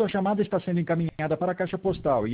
sua chamada está sendo encaminhada para a caixa postal